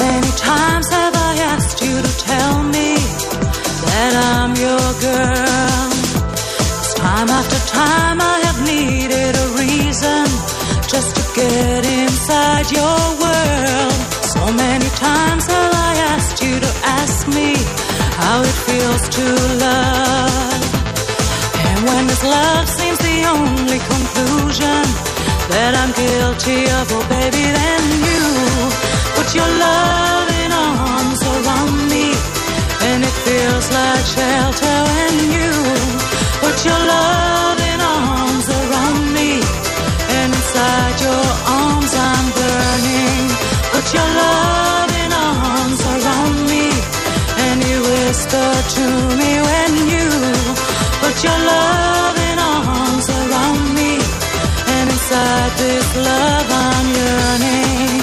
many times have I asked you to tell me that I'm your girl? 'Cause time after time I have needed a reason just to get inside your world. So many times have I asked you to ask me how it feels to love. And when this love seems the only conclusion that I'm guilty of, oh baby, then you put your loving arms around me, and it feels like shelter when you put your loving arms around me, and inside your arms I'm burning. Put your loving arms around me, and you whisper to me when you put your loving arms around me, and inside this love I'm yearning.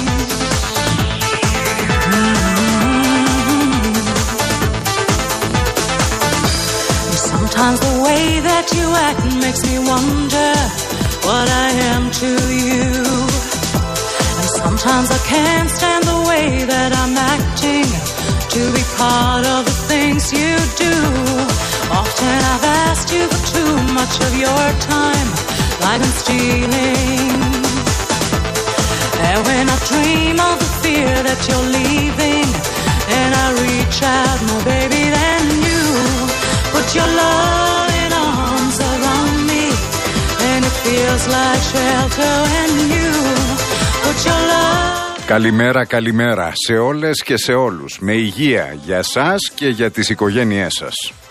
Sometimes the way that you act makes me wonder what I am to you. And sometimes I can't stand the way that I'm acting to be part of the things you do. Often I've asked you for too much of your time, like I'm stealing. And when I dream of the fear that you're leaving, and I reach out, my baby, then you put your loving arms around me, and it feels like shelter when you put your love. Καλημέρα, καλημέρα σε όλες και σε όλους. Με υγεία για σας και για τις οικογένειές σας.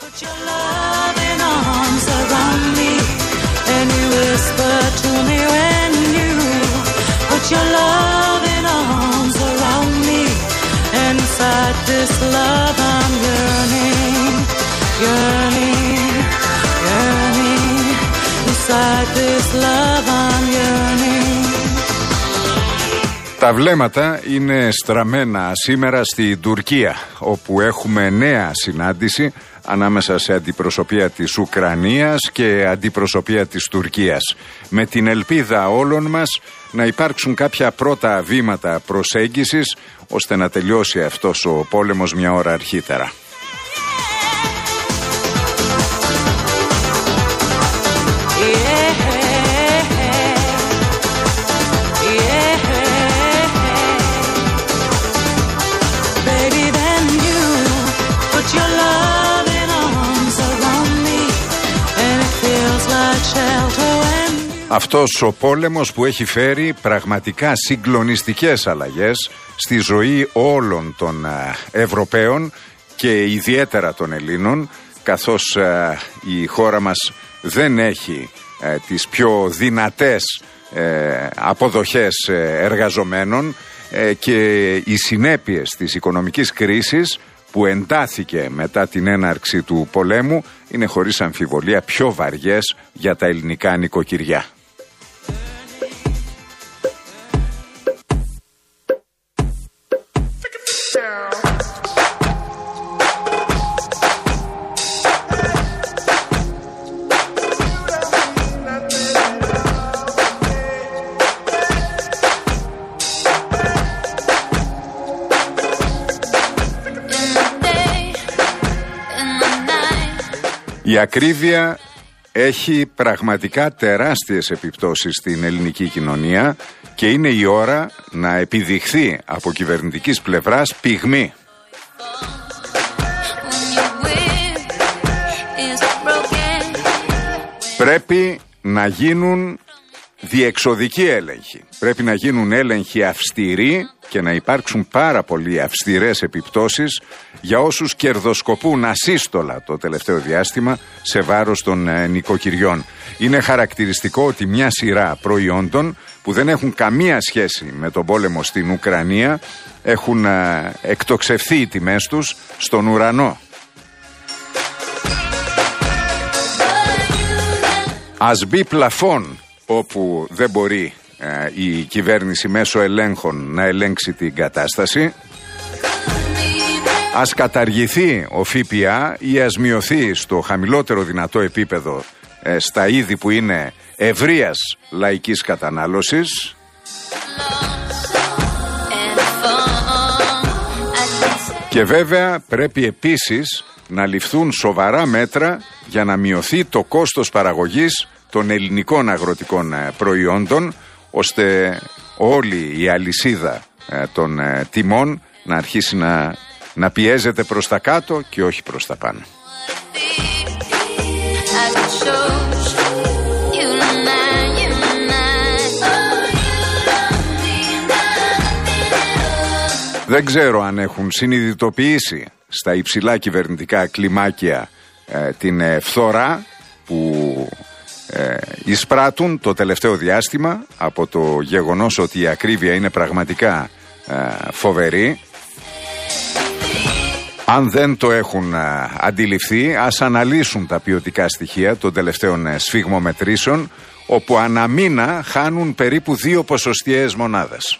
Τα βλέμματα είναι στραμμένα σήμερα στην Τουρκία, όπου έχουμε νέα συνάντηση ανάμεσα σε αντιπροσωπεία της Ουκρανίας και αντιπροσωπεία της Τουρκίας, με την ελπίδα όλων μας να υπάρξουν κάποια πρώτα βήματα προσέγγισης ώστε να τελειώσει αυτός ο πόλεμος μια ώρα αρχίτερα. Αυτός ο πόλεμος που έχει φέρει πραγματικά συγκλονιστικές αλλαγές στη ζωή όλων των Ευρωπαίων και ιδιαίτερα των Ελλήνων, καθώς η χώρα μας δεν έχει τις πιο δυνατές αποδοχές εργαζομένων και οι συνέπειες της οικονομικής κρίσης που εντάθηκε μετά την έναρξη του πολέμου είναι χωρίς αμφιβολία πιο βαριές για τα ελληνικά νοικοκυριά. Η ακρίβεια έχει πραγματικά τεράστιες επιπτώσεις στην ελληνική κοινωνία και είναι η ώρα να επιδειχθεί από κυβερνητικής πλευράς πυγμή. Πρέπει να γίνουν διεξοδικοί έλεγχοι. Πρέπει να γίνουν έλεγχοι αυστηροί και να υπάρξουν πάρα πολύ αυστηρές επιπτώσεις για όσους κερδοσκοπούν ασύστολα το τελευταίο διάστημα σε βάρος των νοικοκυριών. Είναι χαρακτηριστικό ότι μια σειρά προϊόντων που δεν έχουν καμία σχέση με τον πόλεμο στην Ουκρανία έχουν εκτοξευθεί οι τιμές τους στον ουρανό. Ας μπει πλαφόν όπου δεν μπορεί η κυβέρνηση μέσω ελέγχων να ελέγξει την κατάσταση. Ας καταργηθεί ο ΦΠΑ ή ας μειωθεί στο χαμηλότερο δυνατό επίπεδο στα είδη που είναι ευρείας λαϊκής κατανάλωσης. Και βέβαια πρέπει επίσης να ληφθούν σοβαρά μέτρα για να μειωθεί το κόστος παραγωγής των ελληνικών αγροτικών προϊόντων, ώστε όλη η αλυσίδα των τιμών να αρχίσει να πιέζεται προς τα κάτω και όχι προς τα πάνω. Δεν ξέρω αν έχουν συνειδητοποιήσει στα υψηλά κυβερνητικά κλιμάκια την φθορά που εισπράττουν το τελευταίο διάστημα από το γεγονός ότι η ακρίβεια είναι πραγματικά φοβερή. Αν δεν το έχουν αντιληφθεί, ας αναλύσουν τα ποιοτικά στοιχεία των τελευταίων σφιγμομετρήσεων, όπου ανά μήνα χάνουν περίπου 2 ποσοστιαίες μονάδες.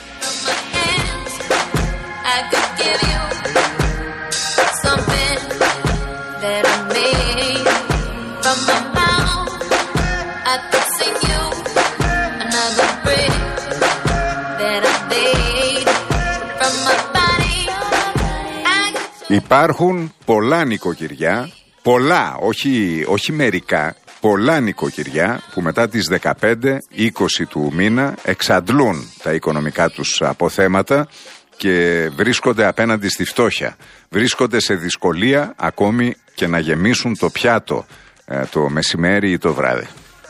Υπάρχουν πολλά νοικοκυριά, πολλά, όχι μερικά, πολλά νοικοκυριά που μετά τις 15-20 του μήνα εξαντλούν τα οικονομικά τους αποθέματα και βρίσκονται απέναντι στη φτώχεια. Βρίσκονται σε δυσκολία ακόμη και να γεμίσουν το πιάτο το μεσημέρι ή το βράδυ.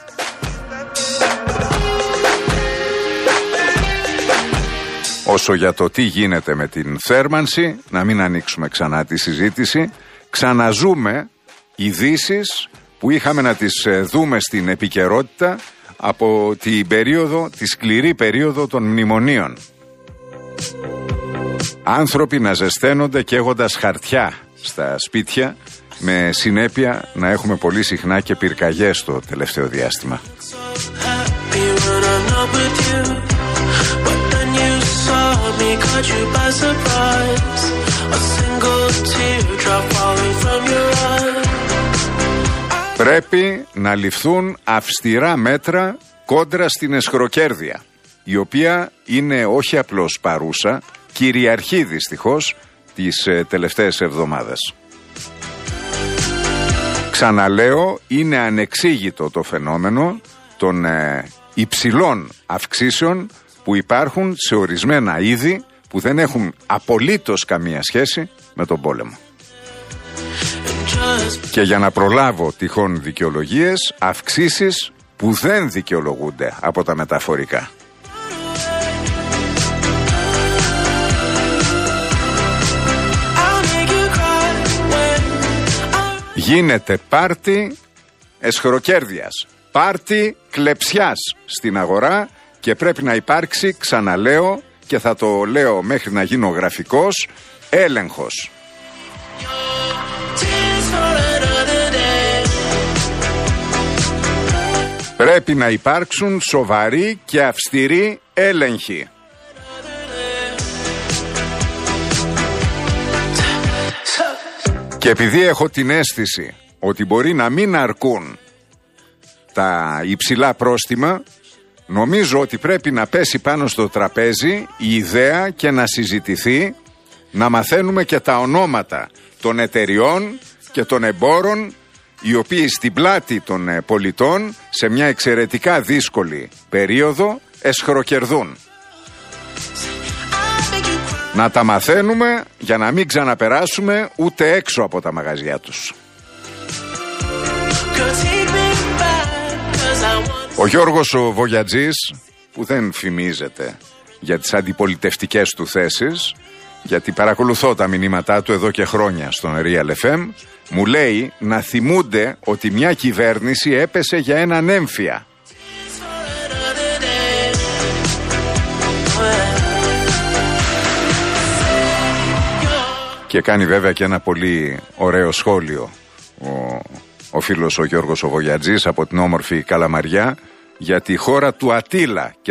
Όσο για το τι γίνεται με την θέρμανση, να μην ανοίξουμε ξανά τη συζήτηση. Ξαναζούμε ειδήσεις που είχαμε να τις δούμε στην επικαιρότητα από τη σκληρή περίοδο των μνημονίων. Άνθρωποι να ζεσταίνονται καίγοντας χαρτιά στα σπίτια, με συνέπεια να έχουμε πολύ συχνά και πυρκαγιές το τελευταίο διάστημα. Πρέπει να ληφθούν αυστηρά μέτρα κόντρα στην αισχροκέρδεια, η οποία είναι όχι απλώς παρούσα, κυριαρχεί δυστυχώς τις τελευταίες εβδομάδες. Ξαναλέω, είναι ανεξήγητο το φαινόμενο των υψηλών αυξήσεων που υπάρχουν σε ορισμένα είδη που δεν έχουν απολύτως καμία σχέση με τον πόλεμο. Και για να προλάβω τυχόν δικαιολογίες, αυξήσεις που δεν δικαιολογούνται από τα μεταφορικά. Γίνεται πάρτι αισχροκέρδειας, πάρτι κλεψιάς στην αγορά και πρέπει να υπάρξει, ξαναλέω και θα το λέω μέχρι να γίνω γραφικός, έλεγχος. Πρέπει να υπάρξουν σοβαροί και αυστηροί έλεγχοι. Και επειδή έχω την αίσθηση ότι μπορεί να μην αρκούν τα υψηλά πρόστιμα, νομίζω ότι πρέπει να πέσει πάνω στο τραπέζι η ιδέα και να συζητηθεί, να μαθαίνουμε και τα ονόματα των εταιριών και των εμπόρων, οι οποίοι στην πλάτη των πολιτών σε μια εξαιρετικά δύσκολη περίοδο εσχροκερδούν. Να τα μαθαίνουμε για να μην ξαναπεράσουμε ούτε έξω από τα μαγαζιά τους. Ο Γιώργος ο Βογιατζής, που δεν φημίζεται για τις αντιπολιτευτικές του θέσεις, γιατί παρακολουθώ τα μηνύματά του εδώ και χρόνια στον Real FM, μου λέει να θυμούνται ότι μια κυβέρνηση έπεσε για έναν έμφυα. Και κάνει βέβαια και ένα πολύ ωραίο σχόλιο ο φίλος ο Γιώργος ο Βογιατζής από την όμορφη Καλαμαριά για τη χώρα του Ατήλα και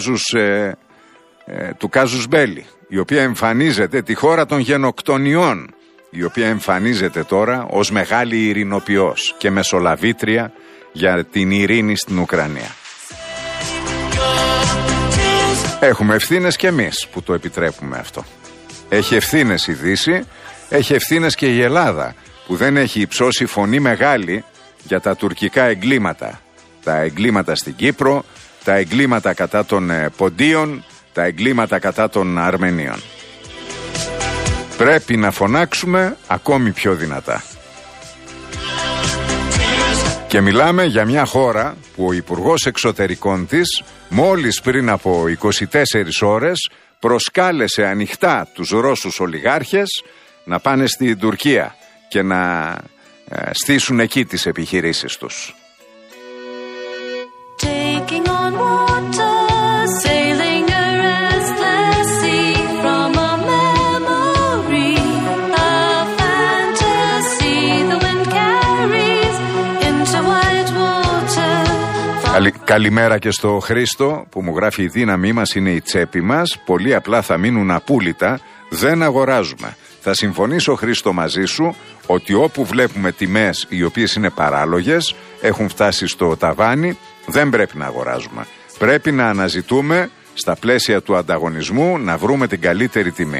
του Κάζους Μπέλη, η οποία εμφανίζεται, τη χώρα των γενοκτονιών, η οποία εμφανίζεται τώρα ως μεγάλη ειρηνοποιός και μεσολαβήτρια για την ειρήνη στην Ουκρανία. Έχουμε ευθύνες κι εμείς που το επιτρέπουμε αυτό. Έχει ευθύνες η Δύση, έχει ευθύνες και η Ελλάδα, που δεν έχει υψώσει φωνή μεγάλη για τα τουρκικά εγκλήματα. Τα εγκλήματα στην Κύπρο, τα εγκλήματα κατά των Ποντίων, τα εγκλήματα κατά των Αρμενίων. Πρέπει να φωνάξουμε ακόμη πιο δυνατά. Και μιλάμε για μια χώρα που ο Υπουργός Εξωτερικών της μόλις πριν από 24 ώρες προσκάλεσε ανοιχτά τους Ρώσους ολιγάρχες να πάνε στην Τουρκία και να στήσουν εκεί τις επιχειρήσεις τους. Καλημέρα και στο Χρήστο που μου γράφει: η δύναμή μας είναι η τσέπη μας. Πολύ απλά θα μείνουν απούλητα. Δεν αγοράζουμε. Θα συμφωνήσω, Χρήστο, μαζί σου ότι όπου βλέπουμε τιμές οι οποίες είναι παράλογες, έχουν φτάσει στο ταβάνι, δεν πρέπει να αγοράζουμε. Πρέπει να αναζητούμε στα πλαίσια του ανταγωνισμού να βρούμε την καλύτερη τιμή.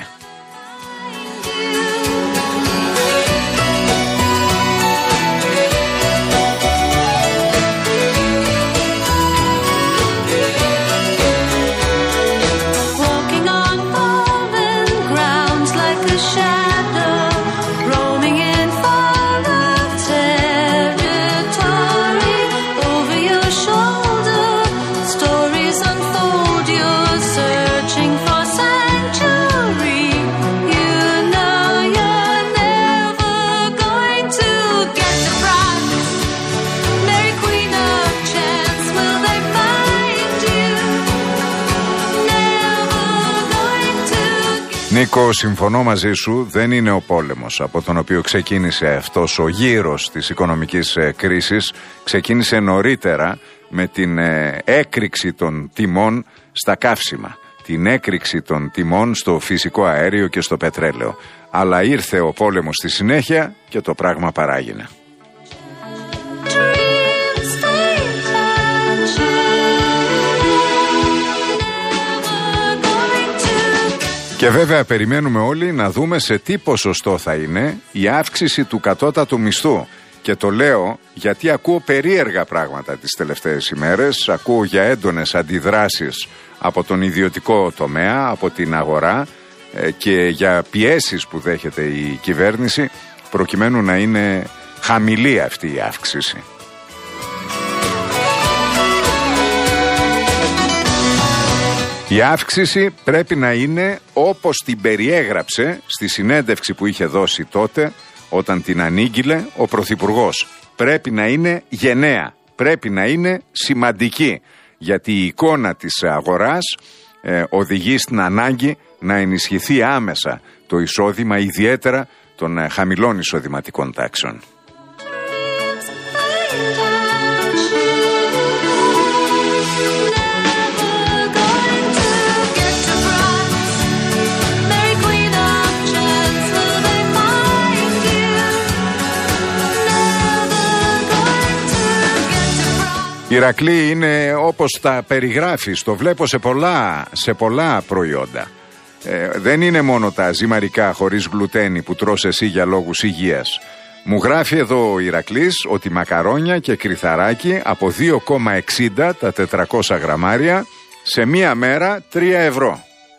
Νίκο, συμφωνώ μαζί σου, δεν είναι ο πόλεμος από τον οποίο ξεκίνησε αυτός ο γύρος της οικονομικής κρίσης. Ξεκίνησε νωρίτερα με την έκρηξη των τιμών στα καύσιμα, την έκρηξη των τιμών στο φυσικό αέριο και στο πετρέλαιο. Αλλά ήρθε ο πόλεμος στη συνέχεια και το πράγμα παράγινε. Και βέβαια περιμένουμε όλοι να δούμε σε τι ποσοστό θα είναι η αύξηση του κατώτατου μισθού. Και το λέω γιατί ακούω περίεργα πράγματα τις τελευταίες ημέρες. Ακούω για έντονες αντιδράσεις από τον ιδιωτικό τομέα, από την αγορά και για πιέσεις που δέχεται η κυβέρνηση προκειμένου να είναι χαμηλή αυτή η αύξηση. Η αύξηση πρέπει να είναι όπως την περιέγραψε στη συνέντευξη που είχε δώσει τότε όταν την ανήγγειλε ο Πρωθυπουργός. Πρέπει να είναι γενναία, πρέπει να είναι σημαντική, γιατί η εικόνα της αγοράς οδηγεί στην ανάγκη να ενισχυθεί άμεσα το εισόδημα, ιδιαίτερα των χαμηλών εισοδηματικών τάξεων. Ηρακλή, είναι όπως τα περιγράφεις, το βλέπω σε πολλά προϊόντα. Δεν είναι μόνο τα ζυμαρικά χωρίς γλουτένι που τρως εσύ για λόγους υγείας. Μου γράφει εδώ ο Ηρακλής ότι μακαρόνια και κρυθαράκι από 2,60 τα 400 γραμμάρια σε μία μέρα 3 ευρώ.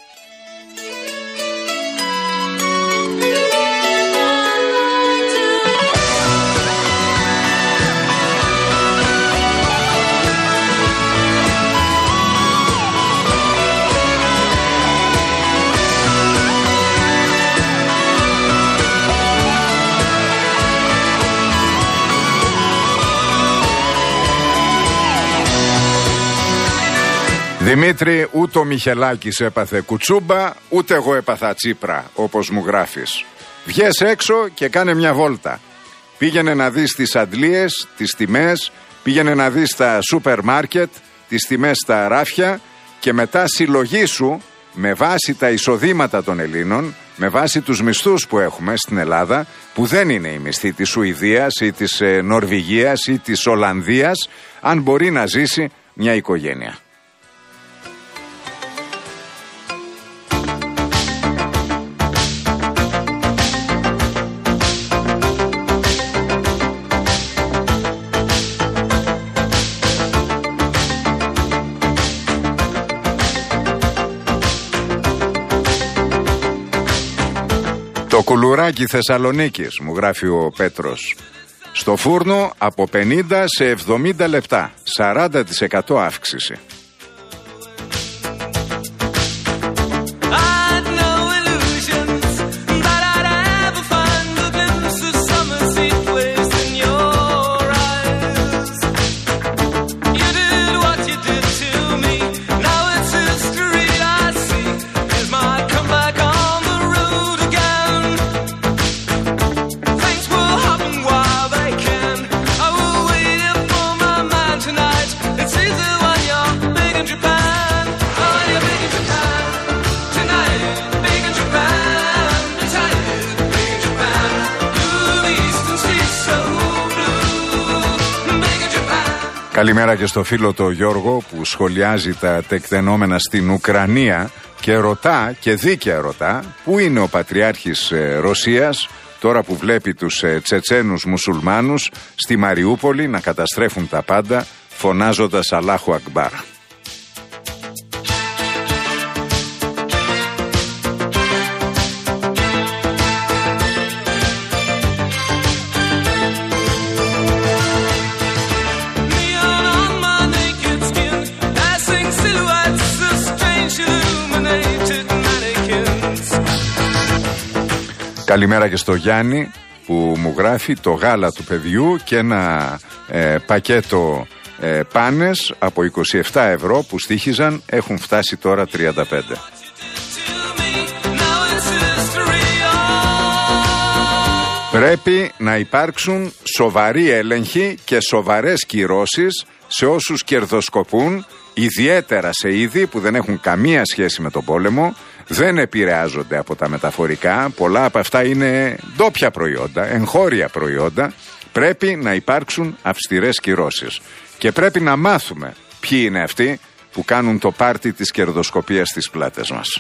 Δημήτρη, ούτε ο Μιχελάκης έπαθε κουτσούμπα, ούτε εγώ έπαθα Τσίπρα, όπως μου γράφεις. Βγες έξω και κάνε μια βόλτα. Πήγαινε να δεις τις αντλίες, τις τιμές, πήγαινε να δεις τα σούπερ μάρκετ, τις τιμές στα ράφια και μετά συλλογήσου με βάση τα εισοδήματα των Ελλήνων, με βάση τους μισθούς που έχουμε στην Ελλάδα, που δεν είναι οι μισθοί της Σουηδίας ή της Νορβηγίας ή της Ολλανδίας, αν μπορεί να ζήσει μια οικογένεια. Το κουλουράκι Θεσσαλονίκης, μου γράφει ο Πέτρος. Στο φούρνο από 50 σε 70 λεπτά, 40% αύξηση. Καλημέρα και στο φίλο το Γιώργο που σχολιάζει τα τεκτενόμενα στην Ουκρανία και ρωτά, και δίκαια ρωτά, πού είναι ο Πατριάρχης Ρωσίας τώρα που βλέπει τους Τσετσένους μουσουλμάνους στη Μαριούπολη να καταστρέφουν τα πάντα φωνάζοντας Αλάχου Ακμπάρ. Καλημέρα και στο Γιάννη που μου γράφει το γάλα του παιδιού και ένα πακέτο πάνες από 27 ευρώ που στοίχιζαν έχουν φτάσει τώρα 35. Πρέπει να υπάρξουν σοβαροί έλεγχοι και σοβαρές κυρώσεις σε όσους κερδοσκοπούν, ιδιαίτερα σε είδη που δεν έχουν καμία σχέση με τον πόλεμο, δεν επηρεάζονται από τα μεταφορικά, πολλά από αυτά είναι ντόπια προϊόντα, εγχώρια προϊόντα. Πρέπει να υπάρξουν αυστηρές κυρώσεις. Και πρέπει να μάθουμε ποιοι είναι αυτοί που κάνουν το πάρτι της κερδοσκοπίας στις πλάτες μας.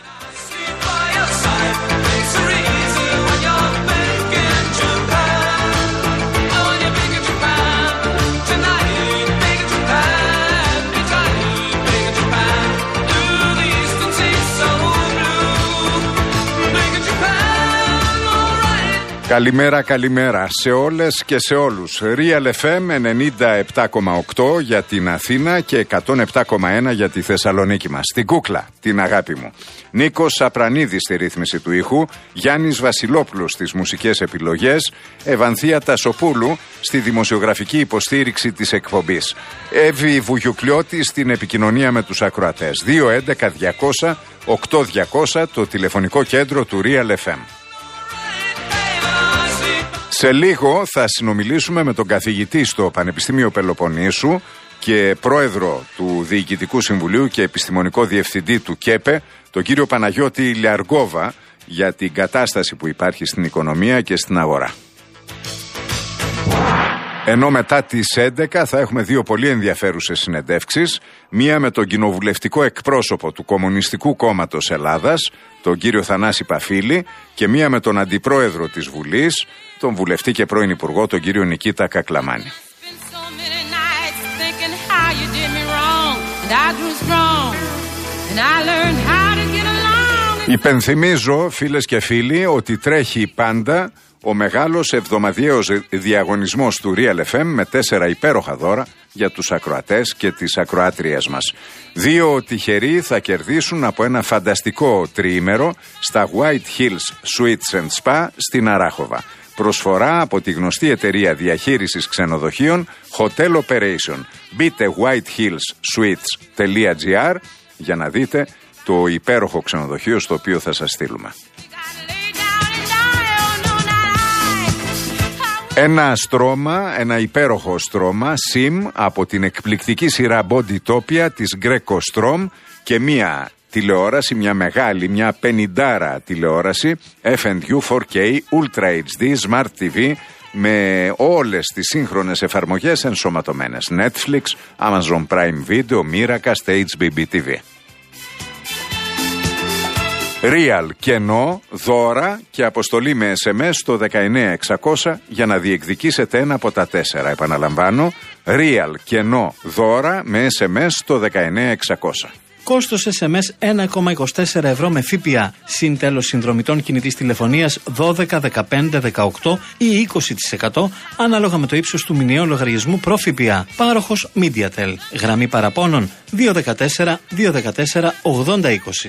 Καλημέρα, καλημέρα σε όλες και σε όλους. Real FM 97,8 για την Αθήνα και 107,1 για τη Θεσσαλονίκη μας. Την κούκλα, την αγάπη μου. Νίκος Σαπρανίδης στη ρύθμιση του ήχου, Γιάννης Βασιλόπουλος στις μουσικές επιλογές, Ευανθία Τασοπούλου στη δημοσιογραφική υποστήριξη της εκπομπής. Εύη Βουγιουκλιώτη στην επικοινωνία με τους ακροατές. 211-200-8200 το τηλεφωνικό κέντρο του Real FM. Σε λίγο θα συνομιλήσουμε με τον καθηγητή στο Πανεπιστήμιο Πελοποννήσου και πρόεδρο του Διοικητικού Συμβουλίου και επιστημονικό διευθυντή του ΚΕΠΕ, τον κύριο Παναγιώτη Λιαργόβα, για την κατάσταση που υπάρχει στην οικονομία και στην αγορά. Ενώ μετά τις 11 θα έχουμε δύο πολύ ενδιαφέρουσες συνεντεύξεις, μία με τον κοινοβουλευτικό εκπρόσωπο του Κομμουνιστικού Κόμματος Ελλάδας, τον κύριο Θανάση Παφίλη, και μία με τον αντιπρόεδρο της Βουλής, τον βουλευτή και πρώην υπουργό, τον κύριο Νικήτα Κακλαμάνη. Υπενθυμίζω, φίλες και φίλοι, ότι τρέχει πάντα ο μεγάλος εβδομαδιαίος διαγωνισμός του Real FM με 4 υπέροχα δώρα για τους ακροατές και τις ακροάτριες μας. 2 τυχεροί θα κερδίσουν από ένα φανταστικό τριήμερο στα White Hills Suites and Spa στην Αράχοβα. Προσφορά από τη γνωστή εταιρεία διαχείρισης ξενοδοχείων Hotel Operation. Μπείτε whitehillssuites.gr για να δείτε το υπέροχο ξενοδοχείο στο οποίο θα σας στείλουμε. Ένα στρώμα, ένα υπέροχο στρώμα, SIM, από την εκπληκτική σειρά Bodytopia της Greco Strom και μία τηλεόραση, μια μεγάλη, μια 50 τηλεόραση FNU 4K Ultra HD Smart TV με όλες τις σύγχρονες εφαρμογές ενσωματωμένες. Netflix, Amazon Prime Video, Miracast, HBB TV. Real κενό, δώρα και αποστολή με SMS στο 19600 για να διεκδικήσετε ένα από τα 4. Επαναλαμβάνω, Real κενό, δώρα με SMS στο 19600. Κόστος SMS 1,24 ευρώ με ΦΠΑ. Συν τέλος συνδρομητών κινητής τηλεφωνίας 12, 15, 18 ή 20% ανάλογα με το ύψος του μηνιαίου λογαριασμού προ ΦΠΑ. Πάροχος MediaTel. Γραμμή παραπώνων 214 214 8020.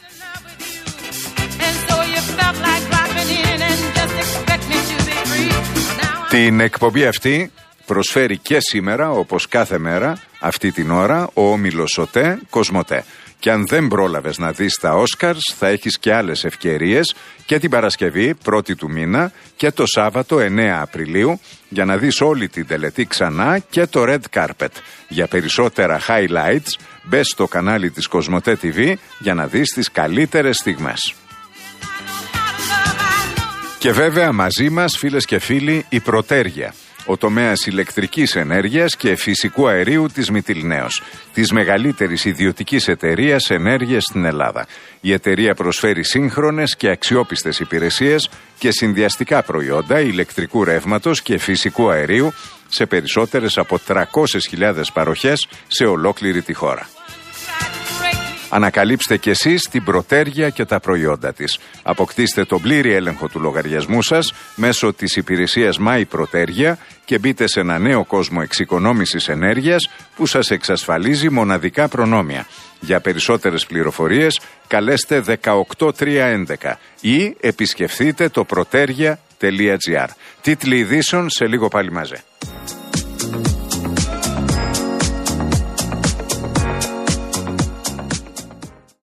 Την εκπομπή αυτή προσφέρει και σήμερα, όπως κάθε μέρα, αυτή την ώρα, ο όμιλος ΟΤΕ Κοσμοτέ. Και αν δεν πρόλαβες να δεις τα Όσκαρς, θα έχεις και άλλες ευκαιρίες και την Παρασκευή, 1η του μήνα, και το Σάββατο, 9 Απριλίου, για να δεις όλη την τελετή ξανά και το Red Carpet. Για περισσότερα highlights, μπες στο κανάλι της Κοσμοτέ TV για να δεις τις καλύτερες στιγμές. Και βέβαια μαζί μας, φίλες και φίλοι, η Πρωτέργεια, ο τομέας ηλεκτρικής ενέργειας και φυσικού αερίου της Μυτιληναίος, της μεγαλύτερης ιδιωτικής εταιρείας ενέργειας στην Ελλάδα. Η εταιρεία προσφέρει σύγχρονες και αξιόπιστες υπηρεσίες και συνδυαστικά προϊόντα ηλεκτρικού ρεύματος και φυσικού αερίου σε περισσότερες από 300.000 παροχές σε ολόκληρη τη χώρα. Ανακαλύψτε κι εσείς την Πρωτέργεια και τα προϊόντα της. Αποκτήστε τον πλήρη έλεγχο του λογαριασμού σας μέσω της υπηρεσίας My Πρωτέργεια και μπείτε σε ένα νέο κόσμο εξοικονόμησης ενέργειας που σας εξασφαλίζει μοναδικά προνόμια. Για περισσότερες πληροφορίες καλέστε 18311 ή επισκεφθείτε το protergia.gr. Τίτλοι ειδήσεων σε λίγο πάλι μαζί.